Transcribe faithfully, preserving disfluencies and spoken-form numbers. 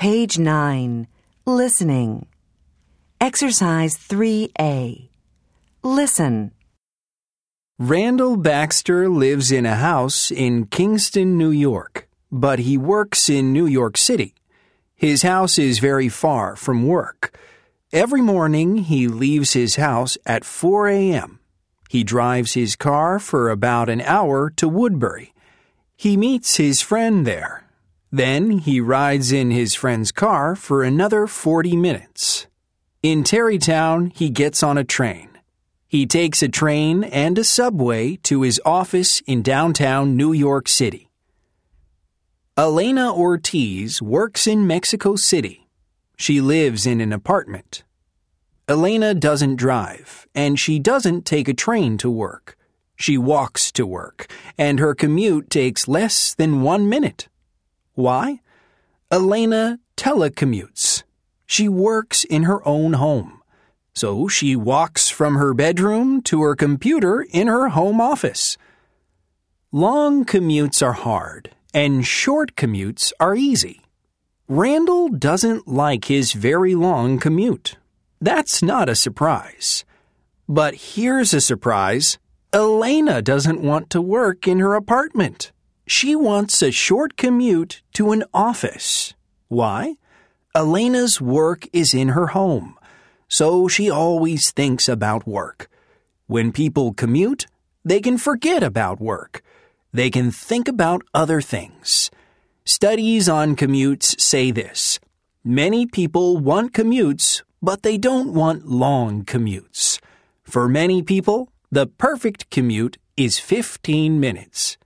Page nine. Listening. Exercise three A. Listen. Randall Baxter lives in a house in Kingston, New York, but he works in New York City. His house is very far from work. Every morning he leaves his house at four a.m. He drives his car for about an hour to Woodbury. He meets his friend there. Then he rides in his friend's car for another forty minutes. In Tarrytown, he gets on a train. He takes a train and a subway to his office in downtown New York City. Elena Ortiz works in Mexico City. She lives in an apartment. Elena doesn't drive, and she doesn't take a train to work. She walks to work, and her commute takes less than one minute. Why? Elena telecommutes. She works in her own home. So she walks from her bedroom to her computer in her home office. Long commutes are hard, and short commutes are easy. Randall doesn't like his very long commute. That's not a surprise. But here's a surprise. Elena doesn't want to work in her apartment. She wants a short commute to an office. Why? Elena's work is in her home, so she always thinks about work. When people commute, they can forget about work. They can think about other things. Studies on commutes say this. Many people want commutes, but they don't want long commutes. For many people, the perfect commute is fifteen minutes.